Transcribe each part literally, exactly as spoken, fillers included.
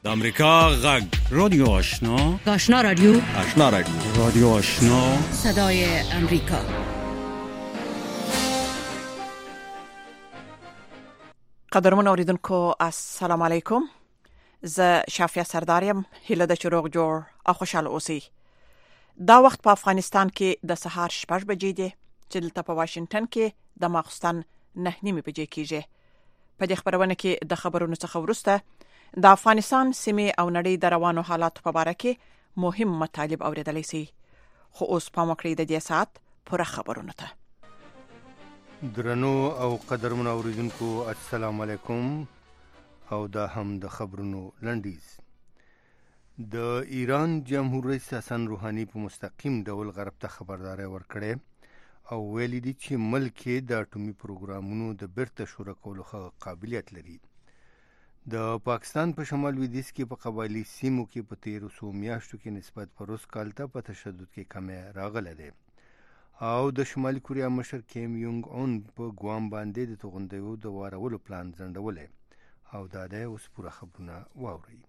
د امریکا غږ رادیو آشنا آشنا رادیو آشنا رادیو رادیو آشنا صدای امریکا. قدرمن اوریدونکو السلام علیکم. زه شافیا سرداریم. هیله د چروغ جوړ او خوشاله اوسئ. دا وخت په افغانستان کې د سهار شپږ بجې دي چې دلته په واشنگټن کې د ماخستن نه نیمه بجې کېږي. په دې خبرونه کې د خبرونو څخه وروسته د افغانستان سیمه او نړۍ د روانو حالاتو په اړه کې مهم مطالب اوریدلای شي. خو اوس په مکرې د دې سات پوره خبرونه ته. درنو او قدرمن اوریدونکو السلام علیکم او دا هم د خبرونو لنډیز. د ایران جمهور رئیس حسن روحانی په مستقیم ډول غرب ته خبرداري ورکړې او ویلي دي چې ملک د اټومي پروګرامونو د بیرته شروع کولو قابلیت لري. د پاکستان په شمال لویدیځ کې په قبایلی سیمو کې په تیرو څو میاشتو کې نسبت په روس کال ته په تشدد کې کمی راغلی دی او د شمالي کوریا مشر کیم یونګ اون په ګوام باندې د توغندیو د وارولو پلان ځنډولی او دا دی اوس پوره خبرونه واورئ.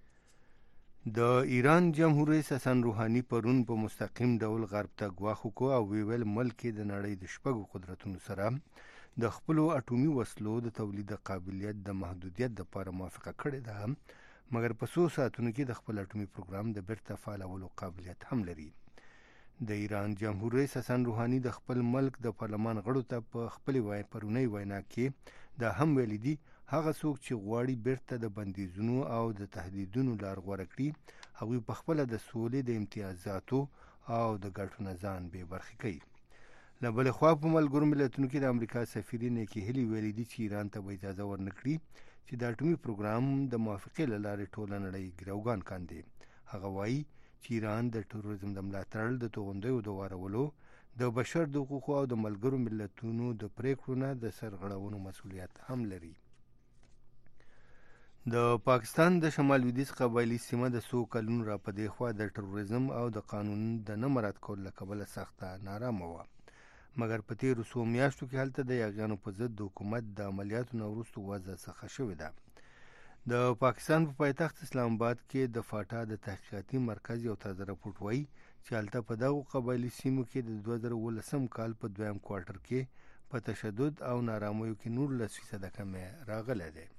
د ایران جمهور رئیس حسن روحانی پرون په مستقیم ډول غرب ته ګواښ وکړ او ویل ملک د نړۍ د شپږو قدرتونو سره د خپلو اټومي وسلو د تولید قابلیت د محدودیت لپاره موافقه کړې ده، مګر په څو ساعتونو کې د خپل اټومي پروګرام د بیرته فعالولو قابلیت هم لري. د ایران جمهور رئیس حسن روحانی د خپل ملک د پارلمان غړو ته په خپل وای پرونی وینا کې دا هم ویلي دي هغه څوک چې غواړي بیرته د بندیزونو او د تهدیدونو لار غوره کړي هغوی په خپله د سولې د امتیازاتو او د ګټو نه ځان بې برخې کوي. له بلې خوا په ملګرو ملتونو کې د امریکا سفیر نیکی هیلي ویلي دي چې ایران ته به اجازه ورنه کړي چې د اټومي پروګرام د موافقې له لارې ټوله نړۍ ګروګان کاندي. هغه وایي چې ایران د تروریزم د ملاتړ د توغندیو د وارولو د بشر د حقوقو او د ملګرو ملتونو د پریکړو نه د سرغړونو مسؤلیت هم لري. د پاکستان د شمال لویدیځ قبایلی سیمه د څو کلونو را په دې خوا د تروریزم او د قانون د نه مراعت کولو له کبله سخته نارامه وه، مګر په تیرو څو میاشتو کې هلته د یاغیانو په ضد د حکومت د عملیاتو نه وروسته وضع څخه شوې ده. د پاکستان په پا پایتخت اسلام آباد کې د فاټا د تحقیقاتي مرکز یو تازه راپورټ وایي چې هلته په دغو قبایلي سیمو کې د دوه زره اوولسم کال په دویم کوارټر کې په تشدد او نارامیو کې نولس فیصده کمی راغلی دی.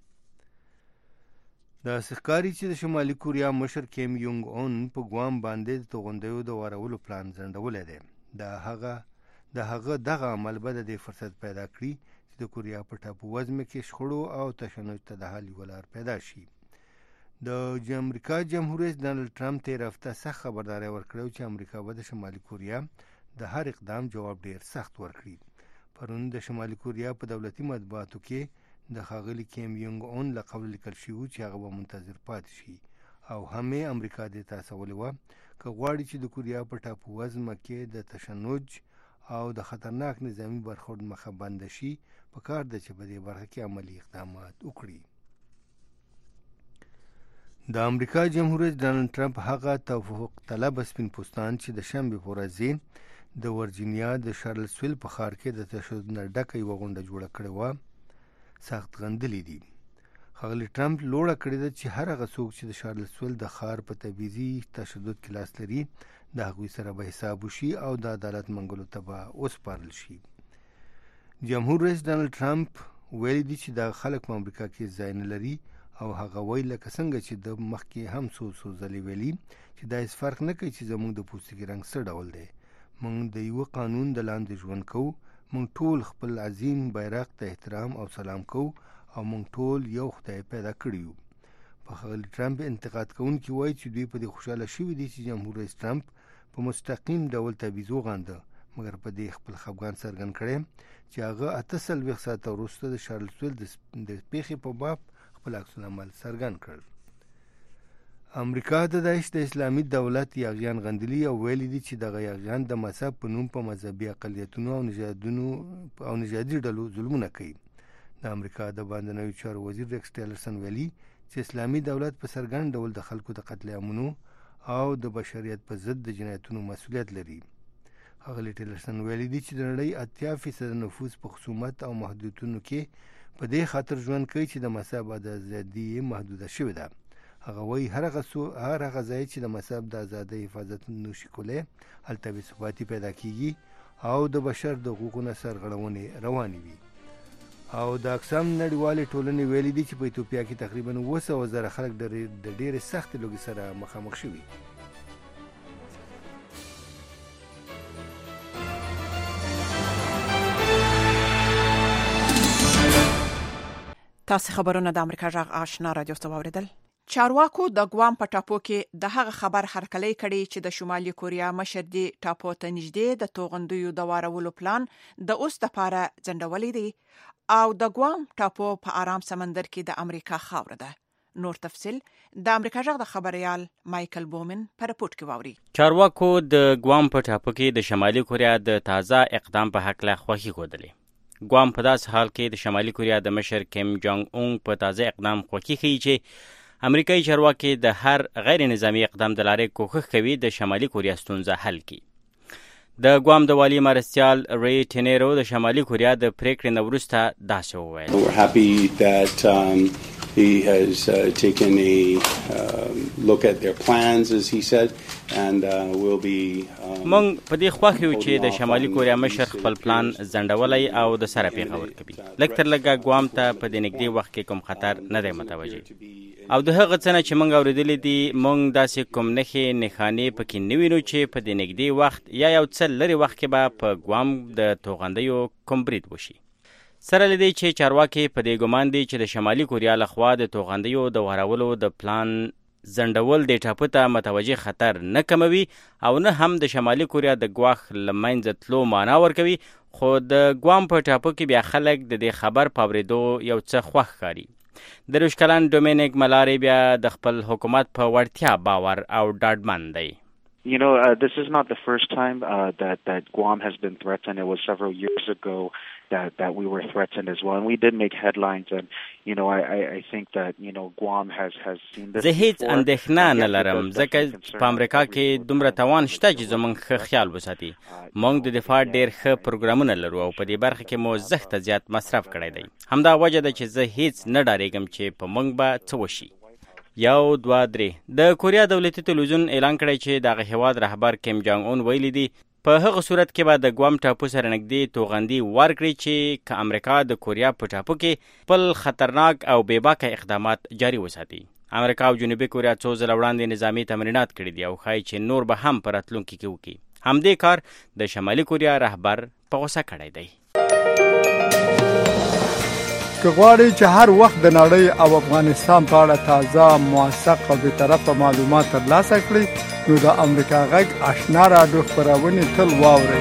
داسې ښکاري چې د شمالي کوریا مشر کیم یونګ اون په ګوام باندې د توغندیو د وارولو پلان ځنډولی دی. د هغه د هغه دغه عمل به د دې فرصت پیدا کړي چې د کوریا په ټاپو وزمه کې شخړو او تشنج ته د حل یوه لار پیدا شي. د امریکا جمهور رئیس ډانلډ ټرمپ تېره هفته سخت خبرداری ورکړی چې امریکا به د شمالي کوریا د هر اقدام جواب ډیر سخت ورکړي. پرون د شمالي کوریا په دولتي مطبوعاتو کې د ښاغلي کیم یونګ اون له قبل لیکل شوي چې هغه به منتظر پاتې شي او هم یې امریکا دې ته هڅولې وه که غواړي چې د کوریا په ټاپو وزمه کې د تشنج او د خطرناک نظامی برخورد مخه بنده شي په کار ده چې په دې برخه کې عملي اقدامات وکړي. د امریکا جمهور رئیس ډانلډ ټرمپ هغه توافق طلب سپین پوستان چې د شنبې په ورځ د ورجینیا د شارلسویل په ښار کې د تشدد نه ډکه یوه غونډه جوړه کړې وه سخت غندلي دي. ښاغلي ټرمپ لوړه کړې ده چې هر هغه څوک چې د شارلسویل د ښار په تبعیضي تشدد کې لاس لري د هغوی سره به حساب وشي او د عدالت منګلو ته به وسپارل شي. جمهور رئیس ډانلډ ټرمپ ویلي دي چې دا خلک په امریکا کې ځای نه لري او هغه وایي لکه څنګه چې د مخکې هم څو څو ځلې ویلي چې دا هېڅ فرق نه کوي چې زموږ د پوستکي رنګ څه ډول دی. موږ د یوه قانون د لاندې ژوند کوو، موږ ټول خپل عظیم بیرغ ته احترام او سلام کوو او موږ ټول یو خدای پیدا کړي یو. په ښاغلي ټرمپ انتقاد کوونکي وایي چې دوی په دې خوشحاله شوي دي چې جمهور رئیس ټرمپ په مستقیم ډول تبعیض وغانده، مګر په دې خپل خفګان څرګند کړی چې هغه اته څلوېښت ساعته وروسته د شارلسویل د پیښې په باب خپل عکس العمل څرګند کړل. امریکا د داعش د اسلامي دولت یاغیان غندلي او ویلي دي چې دغه یاغیان د مذهب په نوم په مذهبي اقلیتونو او نژادونو او نژادي ډلو ظلمونه کوي. د امریکا د باندنیو چارو وزیر ریکس ټیلرسن ویلي چې اسلامي دولت په څرګند ډول د خلکو د قتل عامونو او د بشریت په ضد د جنایتونو مسؤلیت لري. ښاغلي ټیلرسن ویلي دي چې د نړۍ اتیا فیصده نفوس په خصومت او محدودیتونو کې په دې خاطر ژوند کوي چې د مذهب ازادي یې محدوده شوې ده هغه وایي هر هغه څو هر هغه ځای چې د مذهب د ازادۍ حفاظت نشي کولی هلته بې ثباتي پیدا کیږي او د بشر د حقوقو سرغړونې روانې وي. او د اقسام نړیوالې ټولنې ویلي دي چې په ایتوپیا کې تقریبا اوه سوه زره خلک د ډېرې سختې لوږې سره مخامخ شوي. تاسو خبرونه د امریکا جغ آشنا رادیو څخه واوریدل. چارواکو د ګوام په ټاپو کې د هغه خبر هرکلی کړي چې د شمالي کوریا مشر دی ټاپو ته نږدې د توغندیو د وارولو پلان د اوس لپاره ځنډولې دي او د ګوام ټاپو په آرام سمندر کې د امریکا خاوره ده. نور تفصيل د امریکا جغ د خبريال مايكل بومن پر رپورت کې واوري. چارواکو د ګوام په ټاپو کې د شمالي کوریا د تازه اقدام په حق له خوښي ښودلې. ګوام په داس حال کې د شمالي کوریا د مشر کیم جونګ اون په تازه اقدام خوښي ښیي چې امریکایي چارواکي د هر غیر نظامی اقدام د لارې کوښښ کوي د شمالي کوریا ستونزه حل کړي. د ګوام د والی مرستیال ری ټینیرو د شمالي کوریا د پریکړې نه وروسته داسې وویل. We're happy that um, he has uh, taken a uh, look at their plans, as he said, and uh, we'll be مونږ په دې خوښ یو چې د شمالي کوریا مشر خپل پلان ځنډولی او د سره پیغور کوي. لږ تر لږه ګوام ته په دې نږدې وخت کې کوم خطر نه دی متوجه او د هغه څه نه چې مونږ اورېدلي دي مونږ داسې کوم نښې نښانې پکې نه وینو چې په دې نږدې وخت یا یو څه لرې وخت کې به په ګوام د توغندیو کوم برید وشي. سره له دې چې چارواکي په دې ګمان دي چې د شمالي کوریا لخوا د توغندیو د وارولو د پلان ځنډول د ټاپو ته متوجه خطر نه کموي او نه هم د شمالي کوریا د ګواښ له منځه تلو معنا ورکوي، خو د ګوام په ټاپو کې بیا خلک د دې خبر په اورېدو یو څه خوښ ښکاري. د روشکلان ډومینیک ملاري بیا د خپل حکومت په وړتیا باور او ډاډمن دی. You know, uh, this is not the first time uh, that, that Guam has been threatened. It was several years ago that, that we were threatened as well. And we did make headlines. And, you know, I, I, I think that, you know, Guam has, has seen this زه هیڅ before. اندېښنه نه لرم ځکه په امریکا کې دومره توان شته چې زموږ ښه خیال وساتي. موږ د دفاع ډېر ښه پروګرامونه لرو او په دې برخه کې مو زښته زیات مصرف کړی دی. همدا وجه ده چې زه هیڅ نه ډارېږم چې په موږ به څه وشي. یو دوه درې د کوریا دولتي تلویزیون اعلان کړی چې دغه هیواد رهبر کیم جونګ اون ویلي دي په هغه صورت کې به د ګوام ټاپو سره نږدې توغندي ورکړي چې که امریکا د کوریا په ټاپو کې خپل خطرناک او بېباکه اقدامات جاري وساتي. امریکا او جنوبي کوریا څو ځله وړاندې نظامي تمرینات کړي دي او ښایي چې نور به هم په راتلونکي کې وکړي. همدې کار د شمالي کوریا رهبر په غوسه کړی دی. که غواړئ چې هر وخت د نړۍ او افغانستان په اړه تازه، موثق او بېطرفه معلومات ترلاسه کړئ نو د امریکا غږ آشنا راډیو خپرونې تل واورئ.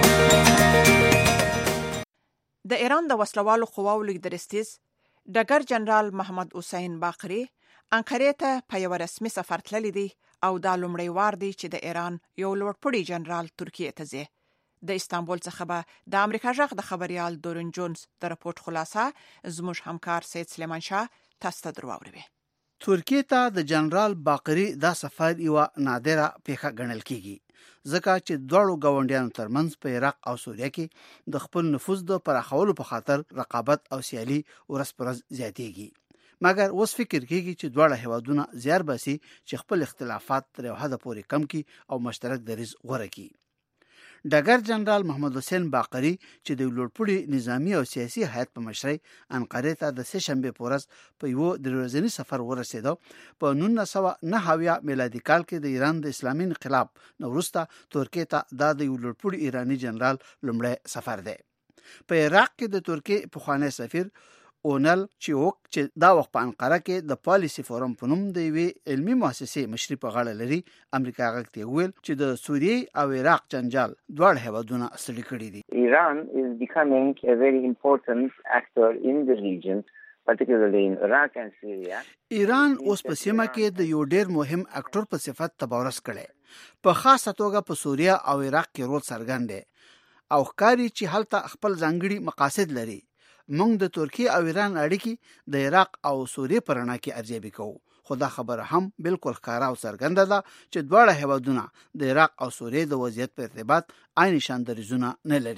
د ایران د وسلوالو قواو لیدرستیز ډګر جنرال محمد حسین باقری انقرې ته په یو رسمي سفر تللی دی او دا لومړی وار دی چې د ایران یو لوړپوړی جنرال ترکیې ته ځي. د استانبول څخه به د امریکا جغ د خبريال دورن جونز د رپورت خلاصه زموږ همکار سید سلیمان شاه تاسو ته درواوړي. ترکیې ته د جنرال باقری دا سفر یو نادره پیښه ګڼل کیږي ځکه چې دوړو گاونډیانو ترمنځ په عراق او سوریه کې د خپل نفوذ د پراخولو په خاطر رقابت او سیالي ورځ پر ورځ زیاتېږي. مګر اوس فکر کیږي چې دواړه هیوادونه زیار باسي چې خپل اختلافات تر یو حد پورې کم کړي او مشترک دریځ غوره کړي. ډګر جنرال محمد حسین باقری چې د لوړپوړي نظامی او سیاسي هیئت په مشرۍ انقرې ته د سه شنبې په ورځ په یو درې ورځني سفر ورسېدو. په نولس سوه نهه اویا میلادي کال کې د ایران د اسلامي انقلاب نه وروسته ترکیې ته دا د لوړپوړي ایرانی جنرال لومړی سفر دی. په عراق کې د ترکیې پخوانی سفیر اونل چیوک چې دا وخت په انقره کې د پالیسی فورم په نوم د یوې علمي مؤسسې مشري په غاړه لري امریکا غږ ته ویل چې د سوریې او عراق جنجال دواړه هیوادونه ستړي کړي دي. Iran is becoming a very important actor in the region, particularly in Iraq and Syria. ایران اوس په سیمه کې د یو ډېر مهم اکټور په صفت تبارز کړي. په خاصه توګه په سوریه او عراق کې رول څرګند دی او ښکاري چې هلته خپل ځانګړي مقاصد لري. موږ د ترکیې او ایران اړیکې د عراق او سوریې په رڼا کې ارزیابي کوو، خو دا خبره هم بالکل ښکاره او څرګنده ده چې دواړه هیوادونه د عراق او سوریې د وضعیت په ارتباط عین شان دریځونه نه لري.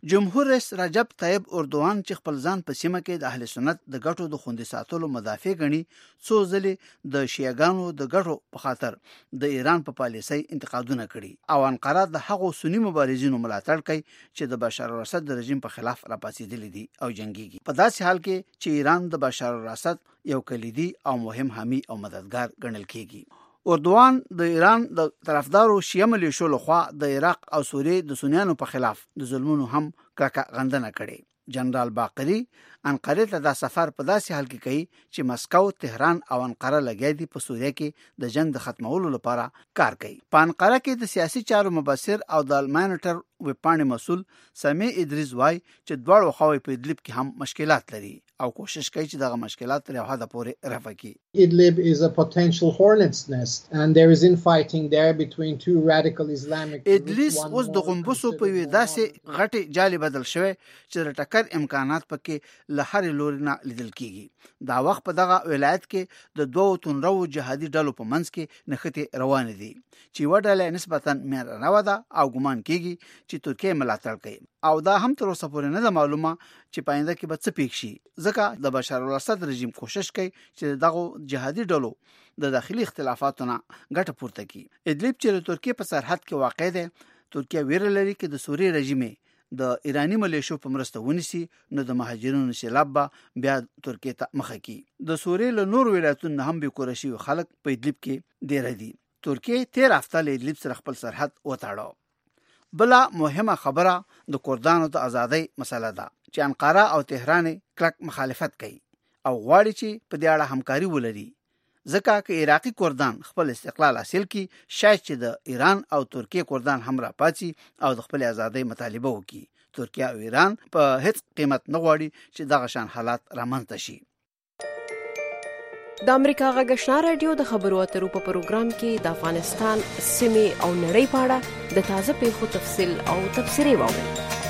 جمهور رئیس رجب طیب اردوغان چې خپل ځان په سیمه کې د اهل سنت د ګټو د خوندي ساتلو مدافع ګڼي، څو ځلې د شیعاګانو د ګټو په خاطر د ایران په پالیسۍ انتقادونه کړي او انقره د هغو سنی مبارزینو ملاتړ کوي چې د بشار الاسد د رژیم په خلاف راپاڅېدلي دي او جنګيږي، په داسې حال کې چې ایران د بشار الاسد یو کلیدي او مهم حامی او مددگار ګڼل کېږي. اردوغان د ایران د طرفدارو شیعه ملیشو لخوا د عراق او سوریې د سنیانو په خلاف د ظلمونو هم کلکه غندنه کړې. جنرال باقری انقره ته دا سفر په داسې حال کې کوي چې مسکو، تهران او انقره لګیا دي په سوریه کې د جنگ د ختمولو لپاره کار کوي. په انقره کې د سیاسي چارو مبصر او د المانیټر ویبپاڼې مسول سمیع ادریس وای چې دواړو خواوې په ادلب کې هم مشکلات لري او کوشش کوي چې دغه مشکلات تر یو حده پورې رفع کړي. Idlib is a potential hornet's nest and there is infighting there between two radical Islamic groups. ادلیس اوس د غنبسو په وی داسې غټي جالي بدل شوی چې د ټکر امکانات پکې له هر لوري نه لیدل کیږي. دا وخت په دغه ولایت کې د دوه تونرو جهادي ډلو په منځ کې نښتې روان دي چې وډاله نسبتا مېرنه ودا او ګمان کیږي چې ترکیه ملاتړ کوي او دا هم تر اوسه پورې نه ده معلومه چې پاینده کې به څه پیښ شي، ځکه د بشار الاسد رژیم کوشش کوي چې دغه جهادي ډلو د داخلي اختلافاتونو ګټه پورته کړي. ادلب چې د ترکیه په سرحد کې واقع ده، ترکیه ویره لري چې د سوریې رژیم د ایرانی ملیشو په مرسته ونیسي نو د مهاجرینو سیلاب به بیا ترکیه ته مخه کړي. د سوریې له نور ولایتونو هم به کورشي خلک په ادلب کې ډیر دي. ترکیه تیر هفته له ادلب سره خپل سرحد وتاړو. بلا مهمه خبره د کردانو د ازادۍ مسله ده چې انقره او تهران کلک مخالفت کوي او غواړي چې په دې اړه همکاري ولري، ځکه چې عراقي کردان خپل استقلال حاصل کړي شاید چې د ایران او ترکیه کردان هم راپاتې او د خپل ازادۍ مطالبه وکړي. ترکیه او ایران په هیڅ قیمت نه غواړي چې دغه شان حالات رامنځته شي. د امریکا غږ آشنا رادیو د خبرو اترو په پروګرام کې د افغانستان سیمې او نړۍ په اړه د تازه پیښو تفصیل او تبصرې واورئ.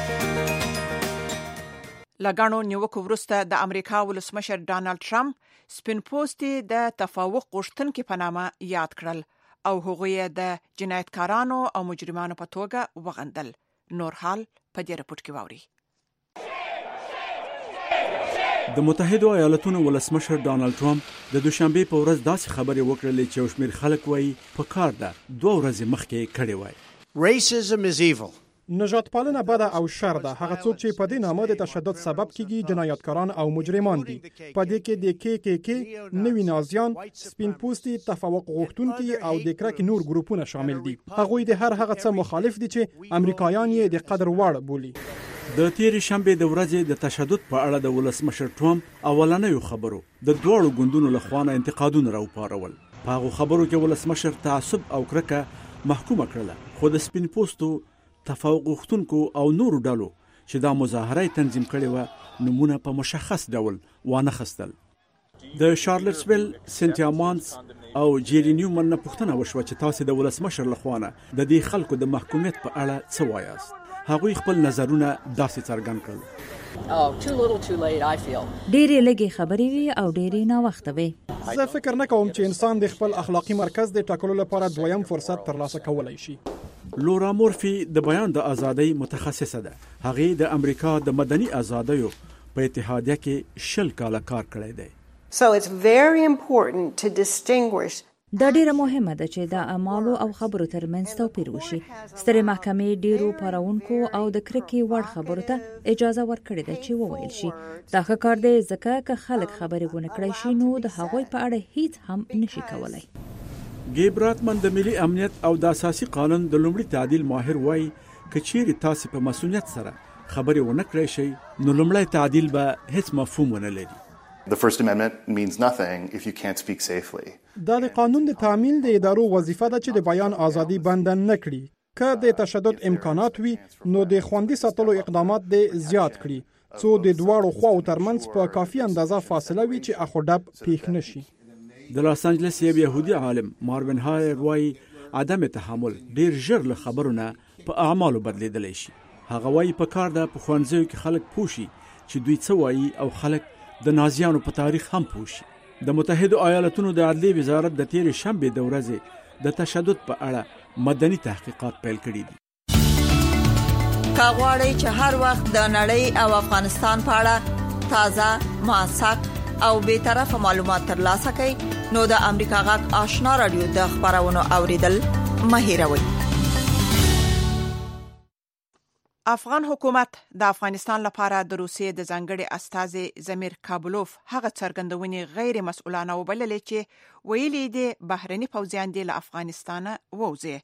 لګانو نیوکو وروسته د امریکا ولسمشر ډانلډ ټرمپ سپین پوستي د تفوق غوښتونکو په نامه یاد کړل او هغوی د جنایتکارانو او مجرمانو په توګه وغندل. نور حال په دې رپورت کې واورئ. د متحده ایالاتونو ولسمشر ډانلډ ټرمپ د دوشنبه په ورځ داسې خبرې وکړلې چې یو شمېر خلک وایي په کار ده دوه ورځې مخکې کړې وای. Racism is evil. نژاد پالنه بده او شر ده. هغه څوک چې په دې نامه د تشدد سبب کیږي جنایتکاران او مجرمان دي. په دې کې د کې کې کې نوی نازیان، سپین پوستي، تفوق غوښتونکي او د کرک نور ګروپونه شامل دي. هغوی د هر هغه څه مخالف دي چې امریکایان یې د قدر وړ بولي. د تیرې شنبې د ورځې د تشدد په اړه د ولسمشر ټرمپ اولنیو خبرو د دوړو ګوندونو له خوا نه انتقادونه راوپارول. په هغو خبرو کې ولسمشر تعصب او کرکه محکومه کړله، خو د سپین پوستو، تفوق غوښتونکو او نورو ډلو چې دا مظاهره تنظیم کړې وه نمونه په مشخص ډول وانه خستل. د شارلټسویل، سنټیا مانس او جیری نیومن نه پوښتنه وشوه چې تاسو د ولسمشر له خوا نه د دې خلکو د محکومیت په اړه څه وایاست. هغوی خپل نظرونه داسې څرګند کړل. ډېرې لږې خبرې وي او ډېرې ناوخته وي. زه فکر نه کوم چې انسان د خپل اخلاقی مرکز د ټاکلو لپاره دویم فرصت ترلاسه کولای شي. لورا مورفي د بیان د ازادۍ متخصصه ده. هغې د امریکا د مدني ازادیو په اتحادیه کې شل کاله کار کړی دی. So it's very important to distinguish. دا ډیره مهمه ده چې د اعمالو او خبرو ترمنځ توپیر وشي. سترې محکمې ډیرو پاراونکو او د کرکې وړ خبرو ته اجازه ورکړې ده چې وویل شي. دا ښه کار دی ځکه که خلک خبرې ونه کړی شي نو د هغوی په اړه هیڅ هم نشي کولای. ګیبراتمن د ملي امنیت او د اساسي قانون د لومړي تعدیل ماهر وایي که چیرې تاسو په مسؤلیت سره خبرې ونه کړی شي نو لومړی تعدیل به هیڅ مفهوم ونه لري. The First Amendment means nothing if you can't speak safely. دا د قانون د تعمیل د ادارو وظیفه ده چې د بیان ازادي بند نه کړي. که د تشدد امکانات وي نو د خوندي ساتلو اقدامات د زیات کړي څو د دواړو خواو ترمنځ په کافي اندازه فاصله وي چې اخوډب پیښ نشي. د لاس انجلس یو يهودي عالم ماروین هایر وایي عدم تحمل ډیر ژر له خبرونه په اعمالو بدلیدلی شي. هغه وایي په کار ده په ښوونځیو کې خلک پوښي چې دوی څه وایي او خلک د نازیانو په تاریخ هم پوښي. د متحده ایالاتونو د عدلیې وزارت د تیرې شنبې د ورځې د تشدد په اړه مدني تحقیقات پیل کړي دي. کاغوري چې هر وخت د نړۍ او افغانستان په اړه تازه موثق او به طرفه معلومات ترلاسه کړئ نو د امریکا غږ آشنا رادیو د خبرونو اوریدل مه هېروئ. افغان حکومت د افغانستان لپاره د روسیې د ځانګړي استازي زمیر کابلوف هغه څرګندونې غیر مسؤلانه وبللې چې ویلي دي بهرني پوځیان دي له افغانستانه ووځي.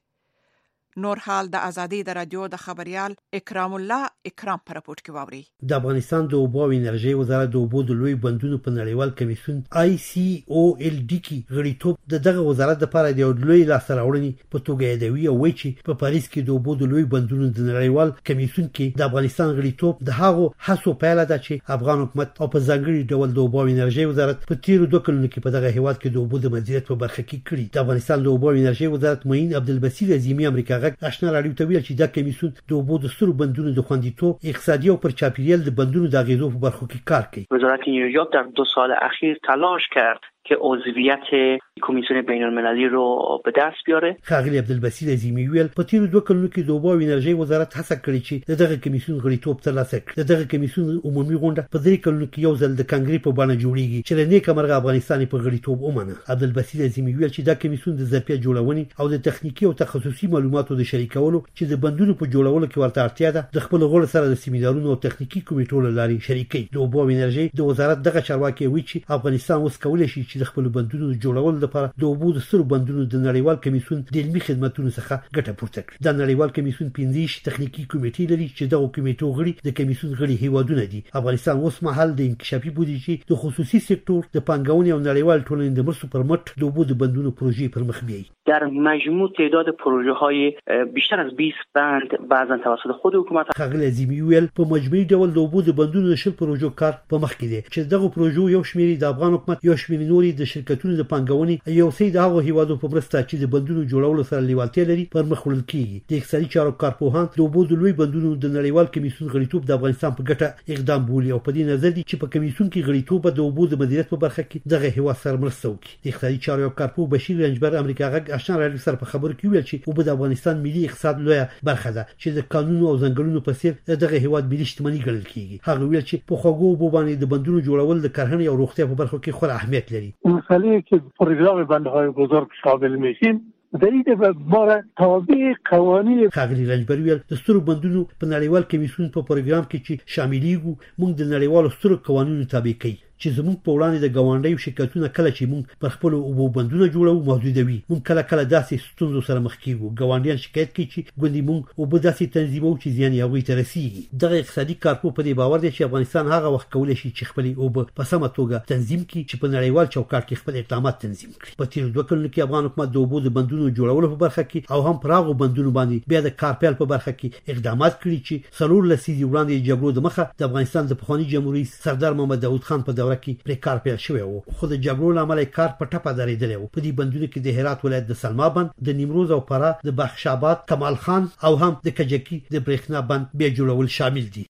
نور حال د ازادي د رادیو د خبريال اکرام الله اکرام پر راپورټ کې واوري. د افغانستان د اوبو او انرژي وزارت د اوبو د لوی بندونو په نړیوال کمیسیون آی سی او ال ډي کې غړیتوب د دغه وزارت لپاره د لوی لاسته-راوړنې په توګه یادوي او وایي چې په پاریس کې د اوبو د لوی بندونو د نړیوال کمیسیون کې د افغانستان غړیتوب د هغو هڅو پایله ده چې افغان حکومت او په ځانګړي ډول د اوبو او انرژي وزارت په تیرو دوه کلونو کې په دغه هیواد کې د اوبو د مدیریت په برخه کې کړی. د افغانستان د اوبو او انرژي وزارت معین عبدالبصیر عظیمی امریکا غږ آشنا راډیو ته ویل چې دا کمیسیون د اوبو د سترو بندونو د خوندیتوب، اقتصادي او پر چاپیریال د بندونو د اغیزو په برخو کې کار کوي. وزارت نیویورک در دو سال اخیر تلاش کرد که عضویت کمیسیون بین المللی رو به دست بیاره. ښاغلی عبدالبصیر عظیمی ویل په تیرو دوه کلونو کې د اوبو او انرژي وزارت هڅه کړې چې دغه کمیسیون غړیتوب ترلاسه کړي. دغه کمیسیون عمومي غونډه په درې کلونو کې یو ځل د کنګرې په بڼه جوړیږي چې له نیکه مرغه افغانستان په غړیتوب ومنه. عبدالبصیر عظیمی ویل چې دا کمیسیون د ظرفیت جوړونې او د تخنیکی او تخصصي معلوماتو د شریکولو چې د بندونو په جوړولو کې ورته اړتیا ده د خپل غړو سره د سیمینارونو او تخنیکی کمیټو لاري شریکي. د اوبو او انرژي د وزارت دغه چارواکي وی چې افغانستان اوس کولای شي چې د خپل بندونو جوړول لپاره د اوبو د سترو بندونو د نړیوال کمیسیون د علمي خدماتو څخه ګټه پورته کړي. د نړیوال کمیسیون پنځه تخنیکی کمیټې لري چې دغه کمیټو غړي د کمیسیون غړي هیوادونه دي. افغانستان اوس مهال د انکشافي بودیجې د خصوصي سکتور د پانګونې او نړیوال ټولنې د مرستو پر مټ د اوبو د بندونو پروژې پر مخ بیایي. در مجموع تعداد پروژه های بیشتر از بیست بند بعضا توسط خود حکومت ښاغلی عظیمی ویل په مجموعي ډول د اوبو د بندونو د شل پروژو کار په مخ کې دی چې دغه پروژو یو شمېر د افغان حکومت یو شمېر نوري د شرکتونو د پانګونې یو څه د هغو هیوادو په مرسته چې د بندونو جوړولو سره لیوالتیا لري پر مخ وړل کیږي. د اقتصادي چارو کارپوهان د اوبو د لوی بندونو د نړیوال کمیسیون غړیتوب د افغانستان په ګټه اقدام بولي او په دې نظر دي چې په کمیسیون کې غړیتوب د اوبو د مدیریت په برخه کې دغه هیواد سره مرسته وکړي. د اقتصادي چارو کارپوه بشیر رنجبر امریکا غږ آشنا راډیو سره په خبرو کې ویل چې اوبه د افغانستان ملي اقتصاد لویه برخه ده چې د قانونو او ځنګلونو په څیر دغه هیواد ملي شتمنۍ ګڼل کیږي. هغه ویل چې په خوږو اوبو باندې د بندونو جوړول د کرهڼې او روغتیا په برخو کې خورا اهمیت لري. مسئله که پروژه بندهای بزرگ شامل میشیم دلیل به بار تابع قوانین. ښاغلی رنجبر ویل د سترو بندونو په نړیوال کمیسیون په پروګرام کې چې شاملېږو موږ د نړیوالو سترو قوانینو تابع کوي چې زموږ په وړاندې د ګاونډیو شرکتونه کله چې موږ پر خپل اوبو بندونه جوړو محدودوي. موږ کله کله داسې ستونزو سره مخ کیږو. ګاونډیان شکایت کوي چې ګوندې موږ اوبه داسې تنظیموو چې زیان یې هغوی ته رسیږي. دغه اقتصادي کارپوه په دې باور دی چې افغانستان هغه وخت کولی شي چې خپلې اوبه په سمه توګه تنظیم کړي چې په نړیوال چوکاټ کې خپل اقدامات تنظیم کړي. په تیرو دوه کلونو کې افغان حکومت د اوبو د بندونو جوړولو په برخه کې او هم پر هغو بندونو باندې بیا د کارپیل په برخه کې اقدامات کړي چې څلور لسیزې وړاندې جګړو د مخه د افغانستان د پخواني جمهوریت سردار محمد داود خان په دوره کې پرې کار شوی وو. خو د جګړو له امله کار په ټپه درېدلی وو. په دې بندونو کې د هرات ولایت د سلما بند، د نیمروز او فراه د بخش آباد، کمال خان او هم د کجکي د برېښنا بند بیا جوړول شامل دي.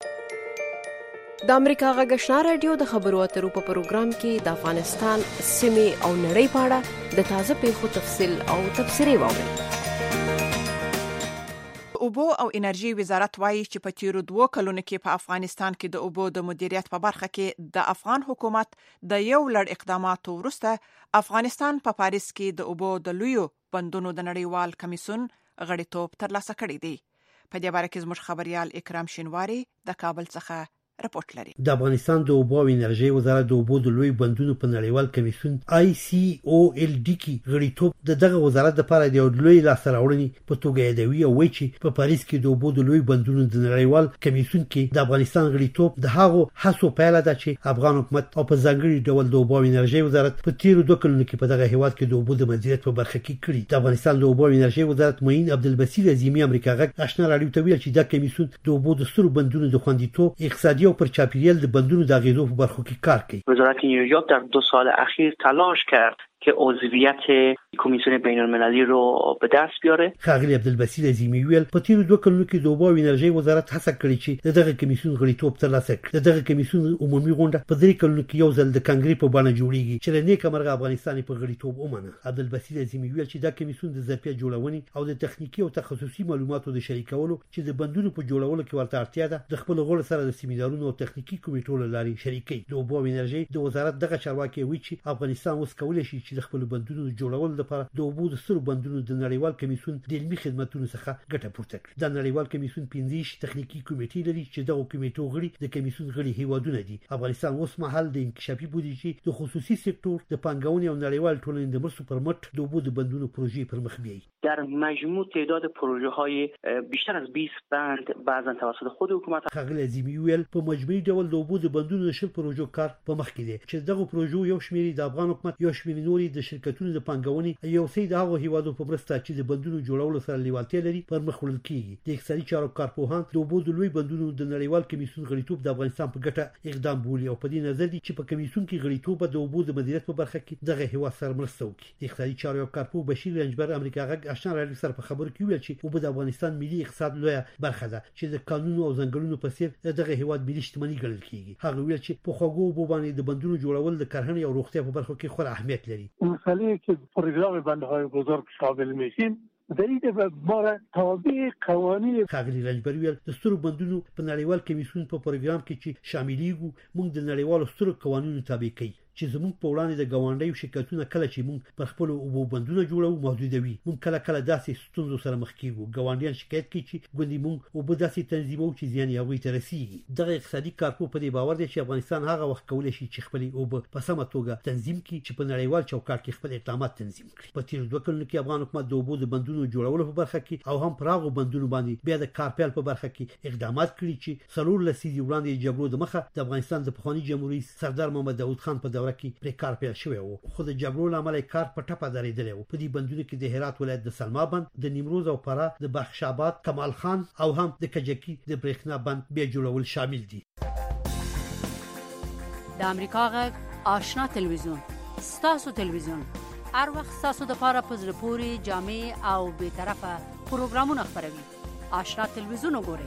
د امریکا غږ آشنا رادیو د خبرو اترو په پروګرام کې د افغانستان سیمې او نړۍ په اړه د تازه پیښو تفصیل او تبصرې واورئ. اوبو او انرژي وزارت وایي چې په تیرو دوه کلونو کې په افغانستان کې د اوبو د مدیریت په برخه کې د افغان حکومت د یو لړ اقداماتو وروسته افغانستان په پاریس کې د اوبو د لویو بندونو د نړیوال کمیسیون غړیتوب ترلاسه کړی دی. په دې باره کې زموږ خبريال اکرام شینواری د کابل څخه رپورټ لري. د افغانستان د اوبو او انرژي وزارت د اوبو د لوی بندونو په نړیوال کمیسیون آی سی او ال ډي کې غړیتوب د دغه وزارت لپاره د لوی لاسته-راوړنې په توګه یادوي او وایي چې په پاریس کې د اوبو د لوی بندونو د نړیوال کمیسیون کې د افغانستان غړیتوب د هغو هڅو پایله ده چې افغان حکومت او په ځانګړي ډول د اوبو او انرژي وزارت په تیرو دوه کلونو کې په دغه هیواد کې د اوبو د مدیریت په برخه کې کړي. د افغانستان د اوبو او انرژي وزارت معین عبدالبصیر عظیمی امریکا غږ آشنا راډیو ته ویل چې دا کمیسیون د اوبو د سترو بندونو د خوندیتوب، اقتصادي او پر چاپیریال بندونو د اغیزو په برخو کې کار کوي. وزارت نیویورک در دو سال اخیر تلاش کرد که عضویت کمیسیون بین المللی رو به دست بیاره. ښاغلي عبدالبصیر عظیمي ویل په تیرو دوه کلونو کې د اوبو او انرژۍ وزارت هڅه کړې چې دغه کمیسیون غړیتوب ترلاسه کړي. دغه کمیسیون عمومي غونډه په درې کلونو کې یو ځل د کانګرې په بڼه جوړیږي چې له نیکه مرغه افغانستان په غړیتوب ومنه. عبدالبصیر عظیمي ویل چې دا کمیسیون د ظرفیت جوړونې او د تخنیکی او تخصصي معلوماتو د شریکولو چې د بندونو په جوړولو کې ورته اړتیا ده د خپل غړو سره د سیمینارونو او تخنیکی کمیټو له لارې شریکي. د اوبو او انرژۍ د وزارت دغه چارواکي وی چې افغانستان اوس کولی شي چې د خپل بندونو جوړولو لپاره د اوبو د سترو بندونو د نړیوال کمیسیون د علمي خدماتو څخه ګټه پورته کړي. د نړیوال کمیسیون پنځه تخنیکی کمیټې لري چې دغه کمیټو غړي د کمیسیون غړي هیوادونه دي. افغانستان اوس مهال د انکشافي بودیجې د خصوصي سکتور د پانګونې او نړیوال ټولنې د مرستو پر مټ د اوبو د بندونو پروژې پر مخ بیایي. در مجموع تعداد پروژه های بیشتر از بیست بند بعضا توسط خود حکومت. ښاغلي عظیمي ویل په مجموعي ډول د اوبو د بندونو د شل پروژو کار په مخ کې دی چې دغه پروژو یو شمېر د افغان حکومت یو شمېر نوري د شرکتونو د پانګونې یو څه د هغو هیوادو په مرسته چې د بندونو جوړولو سره لیوالتیا لري پر مخ وړل کیږي. د اقتصادي چارو کارپوهان د اوبو د لوی بندونو د نړیوال کمیسیون غړیتوب د افغانستان په ګټه اقدام بولي او په دې نظر دي چې په کمیسیون کې غړیتوب د اوبو د مدیریت په برخه کې دغه هیواد سره مرسته وکړي. د اقتصادي چارو کارپوه بشیر رنجبر امریکا غږ آشنا راډیو سره په خبرو کې ویل چې اوبه د افغانستان ملي اقتصاد لویه برخه ده چې د قانونو او ځنګلونو په څیر دغه هیواد ملي شتمنۍ ګڼل کیږي. هغه ویل چې په خوږو اوبو باندې د بندونو جوړول د کرهڼې او روغتیا په برخو کې خورا اهمیت لري. مسئله که پروگرام بندهای بزرگ شامل میشیم دلیل بار تابع قوانین. ښاغلي رنجبر ویل د سترو بندونو په نړیوال کمیسیون په پروګرام کې چې شاملېږو موږ د نړیوالو سترو قوانینو تابع کوي چې زموږ په وړاندې د ګاونډیو شرکتونه کله چې موږ پر خپل اوبو بندونه جوړو محدودوي. موږ کله کله داسې ستونزو سره مخ کیږو. ګاونډیان شکایت کوي چې ګوندې موږ اوبه داسې تنظیموو چې زیان یې هغوی ته رسیږي. دغه اقتصادي کارپوه په دې باور دی چې افغانستان هغه وخت کولی شي چې خپلې اوبه په سمه توګه تنظیم کړي چې په نړیوال چوکاټ کې خپل اقدامات تنظیم کړي. په تېرو دوه کلونو کې افغان حکومت د اوبو د بندونو جوړولو په برخه کې او هم پر هغو بندونو باندې بیا د کارپیل په برخه کې اقدامات کړي چې څلور لسیزې وړاندې جګړو د مخه د افغانستان د پخواني جمهوریت سردار محمد داود خان په دوره کې پرې کار پیل شوی و. خو د جګړو له امله کار په ټپه درېدلی و. په دې بندونو کې د هرات ولایت د سلما بند، د نیمروز او فراه د بخش آباد، کمال خان او هم د کجکي د برېښنا بند بیا جوړول شامل دي. د امریکا غږ آشنا تلویزیون ستاسو تلویزیون هر وخت ستاسو د پاره په زړه پورې جامع او بې طرفه پروګرامونه خپروي. آشنا تلویزیون وګورئ.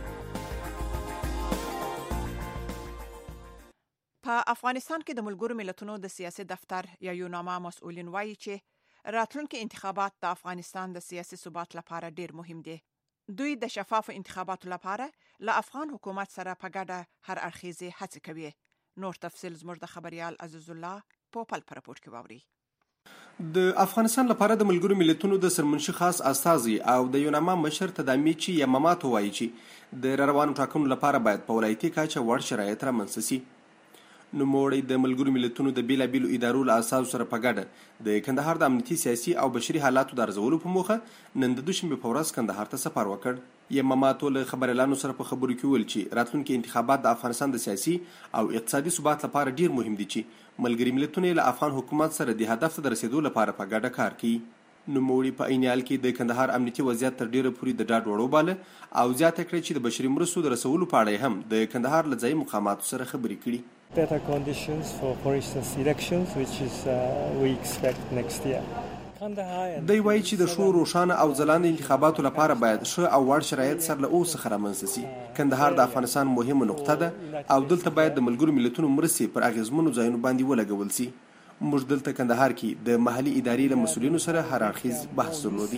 په افغانستان کې د ملګرو ملتونو د سیاسي دفتر یا یوناما مسؤلین وایي چې راتلونکي انتخابات د افغانستان د سیاسي ثبات لپاره ډیر مهم دي. دوی د شفاف انتخاباتو لپاره له افغان حکومت سره په ګډه هر اړخیزې هڅې کوي. نور تفصیل زموږ د خبريال عزیز الله په خپل راپور کې واوري. د افغانستان لپاره د ملګرو ملتونو د سرمنشي خاص استازي او د یوناما مشر تدامیچی یماماتو وایي چې د روانو ټاکنو لپاره باید په ولایتي کچه وړ شرایط رامنځته شي. نوموړی د ملګرو ملتونو د بیلابیلو ادارو له اساسو سره په ګډه د کندهار د امنیتي سیاسي او بشري حالاتو د ارزولو په موخه نن د دوشنبه په ورځ کندهار ته سفر وکړ. یماماتو له خبريالانو سره په خبرو کې ویل چې راتلونکي انتخابات د افغانستان د سیاسي او اقتصادي ثبات لپاره ډیر مهم دي چې ملګري ملتونه له افغان حکومت سره د هدف ته رسیدو لپاره په ګډه کار کوي. نوموړي په عینیال کې د کندهار امنیتي وضعیت تر ډیره پورې د ډاډ وړو باله او زیاته کړې چې د بشري مرستو د رسولو په اړه هم د کندهار له ځایي مقاماتو سره خبرې کړي. Better conditions for, for instance, elections, which is uh, we expect next year. دی وایي چې د شو روښانه او ځلانده انتخاباتو لپاره باید ښه او وړ شرایط سره له اوس څخه رامنځته شي. کندهار د افغانستان مهمه نقطه ده او دلته باید د ملګرو ملتونو مرستې پر اغیزمنو ځایونو باندې ولګول شي. موږ دلته کندهار کې د محلي ادارې له مسؤلینو سره هر اړخیز بحث درلودی.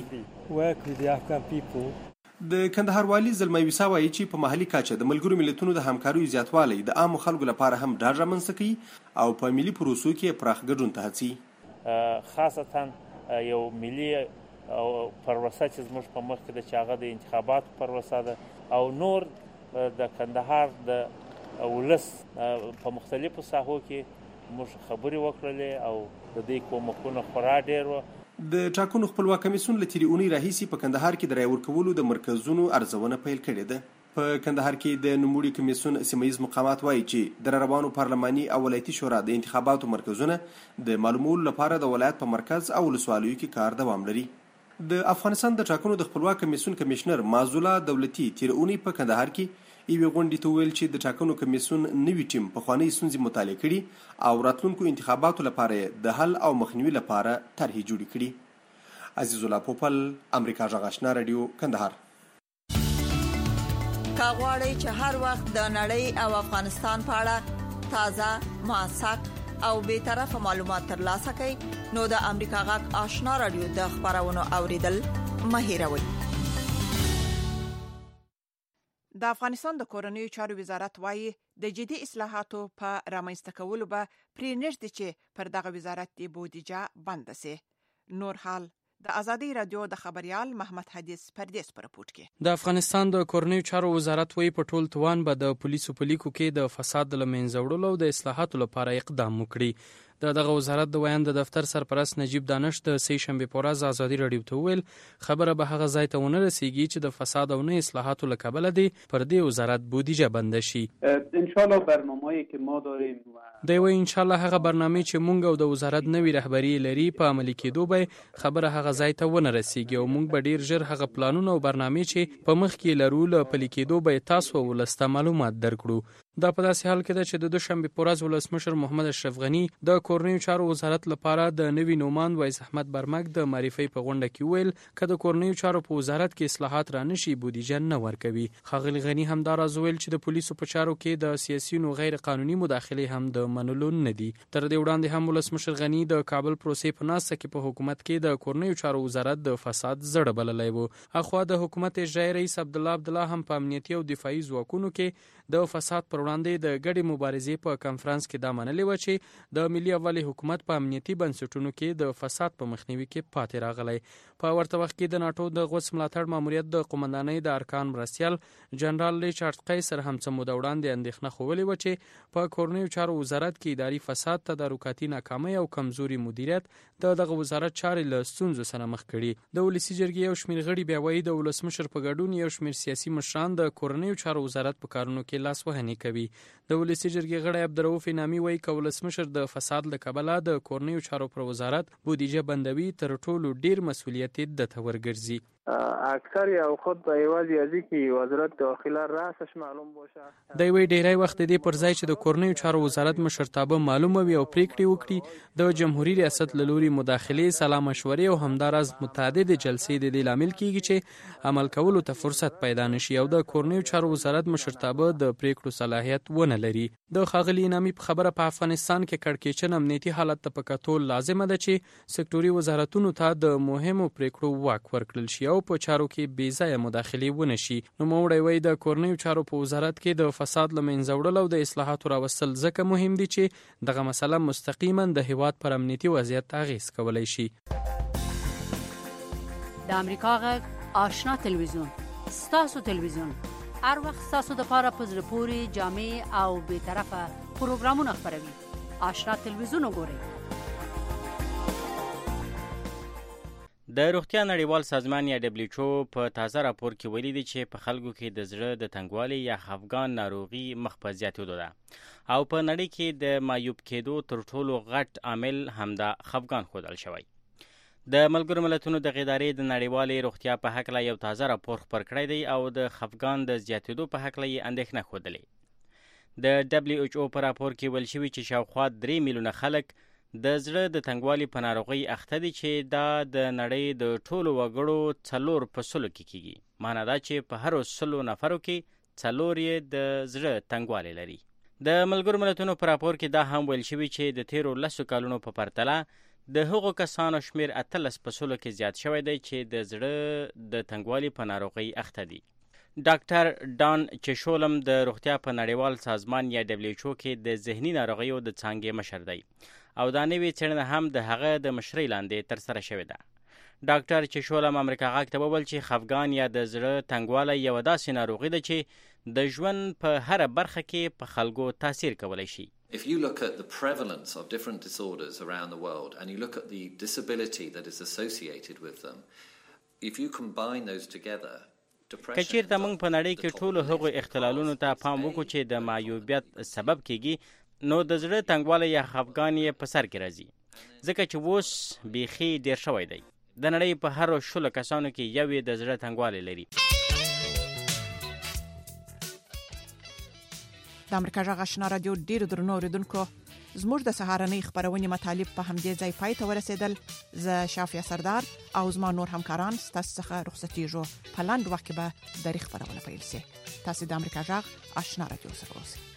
د کندهار والی زلمی ویسا وایي چې په محلي کچه د ملګرو ملتونو د همکاریو زیاتوالی د عامو خلکو لپاره هم ډاډ رامنځته کوي او په ملي پروسو کې پراخ ګډون ته هڅي. خاصتا یو ملي پروسه چې زموږ په مخ کې د چاغه د انتخاباتو پروسه ده او نور د کندهار د ولس په مختلفو ساحو کې موږ خبرې وکړلې او د دې کومکونه خورا ډېر و. د ټاکنو خپلواک کمیسیون له تیرې اونۍ راهیسې په کندهار کې د رای ورکولو د مرکزونو ارزونه پیل کړې ده. په کندهار کې د نوموړي کمیسیون سیمهیز مقامات وایي چې د روانو پارلماني او ولایتي شورا د انتخاباتو مرکزونه د معلومولو لپاره د ولایت په مرکز او ولسوالیو کې کار دوام لري. د افغانستان د ټاکنو د خپلواک کمیسیون کمشنر معزوله دولتي تیرې اونۍ په کندهار کې یوې غونډې ته وویل چې د ټاکنو کمیسیون نوي ټیم پخوانۍ ستونزې مطالعه کړي او راتلونکو انتخاباتو لپاره د حل او مخنیوي لپاره طرحې جوړې کړي. عزیز الله پوپل، امریکا غږ آشنا رادیو، کندهار. کاغوري چې هر وخت د نړۍ او افغانستان په اړه تازه، موثق او به طرفه معلومات ترلاسه کړئ نو د امریکا غږ آشنا رادیو د خبرونو اوریدل مه هېروئ. د افغانستان د کورنیو چارو وزارت وايي د جدي اصلاحاتو په رامنځته کولو به پرې نږدې چې پر دغه وزارت د بودیجه بند سي. نور حال د ازادي رادیو د خبريال محمد حدیث پردیس پر رپورت کې د افغانستان د کورنیو چارو وزارت وی په ټول توان به د پولیسو په لیکو کې د فساد د لمنځه وړلو او د اصلاحاتو لپاره اقدام وکړي. د دغه وزارت د ویان د دفتر سرپرست نجیب دانش د سې شنبه په ورځ ازادي رادیو ته ویل خبره به هغه ځای ته ونه رسیږي چې د فساد او نه اصلاحاتو لکبل دي پر دې وزارت بودیجه بند شي. ان شاء الله برنامه‌ای که ما داریم دی وی ان شاء الله هغه برنامه چې مونږ او د وزارت نوی رهبری لري په عملي کېدو به خبره هغه ځای ته ونه رسیږي او مونږ به ډیر ژر هغه پلانونه او برنامه چې په مخ کې لرو له پلي کېدو به تاسو ولسته معلومات درکړو. دا په داسې حال کې ده چې د دوشنبه په ورځ ولسمشر محمد اشرف غنی د کورنیو چارو وزارت لپاره د نوي نومان وایس احمد برمک د معرفي په غونډه کې ویل چې د کورنیو چارو په وزارت کې اصلاحات را نشي بودیجه نه ورکوي. ښاغلي غنی هم دا راز ویل چې د پولیسو په چارو کې د سیاسيونو غیر قانوني مداخله هم د منلو نه دي. تر دې وړاندې هم ولسمشر غنی د کابل پروسې په ناسه کې په حکومت کې د کورنیو چارو وزارت د فساد زړه بللی و. اخوا د حکومت اجرایی رئیس عبد الله عبد الله هم په امنیتي او دفاعي ځواکونو کې د فساد پر وړاندې د ګډې مبارزې په کانفرنس کې دا منلې و چې د ملي اولي حکومت په امنیتي بنسټونو کې د فساد په مخنیوي کې پاتې راغلی. په ورته وخت کې د ناتو د غوڅ ملاتړ ماموریت د قومندانۍ د ارکان مرستیال جنرال ریچارډ قیصر هم څه موده وړاندې اندېښنه ښودلې و چې په کورنیو چارو وزارت کې اداري فساد، تدارکاتي ناکامۍ او کمزوري مدیریت د دغه وزارت چارې له ستونزو سره مخ کړي. د ولسي جرګې یو شمېر غړي بیا وایي د ولسمشر په ګډون یو شمېر سیاسي مشران د کورنیو چارو وزارت په کارونو کې لاس وهنې کوي. د ولسي جرګې غړی عبدالرؤف انعامي وایي که ولسمشر د فساد له کبله د کورنیو چارو پر وزارت بودیجه بندوي تر ټولو ډیر مسؤلیت یې ده ته ورګرځي. اکثر یا خود به ایوازی ازی که وزارت داخله راسش معلوم باشه. دی وی ډیری وخت دې پر ځای چې د کورنیو چارو وزارت مشرتابه معلومه وي او پریکړې وکړي د جمهوریت ریاست له لوري مداخله، سلا مشورې او همداراز متعدد جلسې د دې لامل کیږي چې عمل کولو ته فرصت پیدا نشي او د کورنیو چارو وزارت مشرتابه د پریکړو صلاحیت ونه لري. د ښاغلي انعامي په خبره په افغانستان کې کړکېچن امنیتي حالت ته په کتو لازمه ده چې سکتوري وزارتونو ته د مهمو پریکړو واک ورکړل شي او په چارو کې بې ځایه مداخلې ونه شي. نوموړی وایي د کورنیو چارو په وزارت کې د فساد له منځه وړل او د اصلاحاتو راوستل ځکه مهم دي چې دغه مسله مستقیما د هیواد پر امنیتي وضعیت اغېز کولی شي. د امریکا غږ آشنا تلویزیون، ستاسو تلویزیون، هر وخت ستاسو دپاره په زړه پورې، جامع او بې طرفه پروګرامونه خپروي. آشنا تلویزیون وګورئ. د روغتیا نړیوال سازمان یا دبلیو ایچ او په تازه راپور کې ویلي دي چې په خلکو کې د زړه د تنګوالي یا خفګان ناروغي مخ په زیاتېدو ده او په نړۍ کې د معیوب کېدو تر ټولو غټ عامل همدا خفګان ښودل شوی. د ملګرو ملتونو د ادارې د نړیوالې روغتیا په هکله یو تازه راپور خپور کړی دی او د خفګان د زیاتېدو په هکله یې اندېښنه ښودلې. د دبلیو ایچ او په راپور کې ویل شوي چې شاوخوا درې میلیونه خلک د زړه د تنګوالي په ناروغۍ اخته دي چې دا د نړۍ د ټولو وګړو څلور په سلو کې کیږي. معنا دا چې په هرو سلو نفرو کې څلور یې د زړه تنګوالی لري. د ملګرو ملتونو په راپور کې دا هم ویل شوي چې د تیرو لسو کلونو په پرتله د هغو کسانو شمیر اتلس په سلو کې زیات شوی دی چې د زړه د تنګوالي په ناروغۍ اخته دي. ډاکټر ډان چشولم د روغتیا په نړیوال سازمان یا دبلیو ایچ او کې د ذهني ناروغیو د څانګې مشر دی او دا نوې څېړنه هم د هغه د مشرۍ لاندې ترسره شوې ده. ډاکټر چشولم امریکا غږ ته وویل چې خفګان یا د زړه تنګوالی یوه داسې ناروغي ده چې د ژوند په هره برخه کې په خلکو تاثیر کولی شي. If you look at the prevalence of different disorders around the world and you look at the disability that is associated with them, if you combine those together, که چیرته موږ په نړۍ کې ټولو هغو اختلالونو ته پام وکړو چې د معیوبیت سبب کیږي نو د زړه تنګوالی یا خفګان یې په سر کې راځي ځکه چې اوس بیخي ډیر شوی دی. د نړۍ په هرو شلو کسانو کې یو یې د زړه تنګوالی لري. د امریکا جغ آشنا رادیو ډیر درنو اوریدونکو زموږ د سهارنۍ خبرونې مطالب په همدې ځای پای ته ورسېدل. زه شافیا سردار او زما نور همکاران ستاسو څخه رخصتېږو. په لاندې وخت کې به د خبرونه پیل شي. تاسو د امریکا جغ آشنا رادیو سره اوسئ.